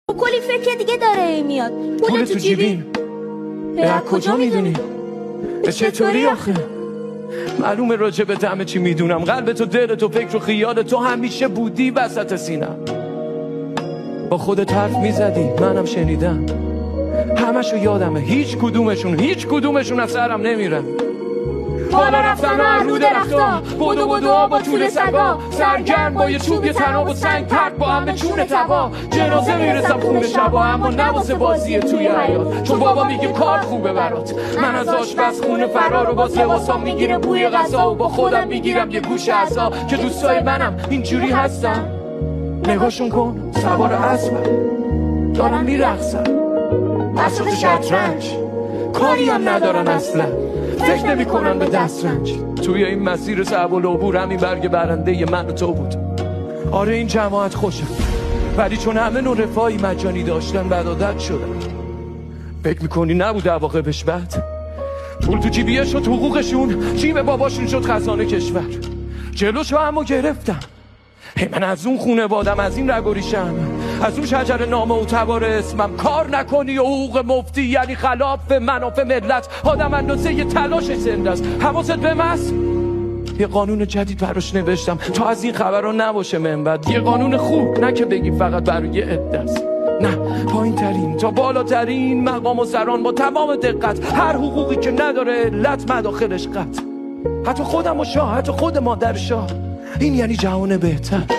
کلی فکر دیگه داره میاد. پول تو جیبیم به کجا میدونی؟ به چطوری آخه؟ معلومه راجبت همه چی میدونم. قلب تو، دل تو، فکر و خیال تو همیشه بودی وسط سینم. با خودت حرف میزدی منم شنیدم، همشو یادمه، هیچ کدومشون از سرم نمیرم. بالا رفتن رو درختا، بدو با طول سگا، سرگرم با یه چوب یه تناب و سنگ، پرد با هم به چون تبا. جنازه میرسم خون شبا، اما نواسه بازیه توی حیات، چون بابا میگه کار خوبه برات. من از آشپز خونه فرار و باز لباسام میگیره بوی غذا، و با خودم میگیرم یه گوش عصا که دوستای منم اینجوری هستن. نگاهشون کن سوار اسبم دارن میرقصن، بساط شطرنج کاری هم ندارن اصلا، فکر نمی کنن به دسترنج. توی این مسیر صعب و العبور همین برگ برنده من و تو بود. آره این جماعت خوشم، ولی چون همه نوع رفاهی مجانی داشتن بد عادت شدن. فکر میکنی نبود عواقبش بد؟ پول تو جیبیه شد حقوقشون، جیب باباشون شد خزانه کشور. جلوشو همو گرفتم. من از اون خونه بادم، از این رگ و ریشم، از اون شجر نامه و تبار اسمم. کار نکنی و حقوق مفتی یعنی خلاف منافع ملت. آدم اندازه یه تلاش زنده است، حواست به مس. یه قانون جدید براش نوشتم تا از این خبرها نباشه منبت. یه قانون خوب، نه که بگی فقط برای عده است. نه، پایین ترین تا بالاترین مقام و سران با تمام دقت. هر حقوقی که نداره علت مداخلش قطع. حتی خودم و شاه، حتی خود مادر شاه. این یعنی جهان بهتر.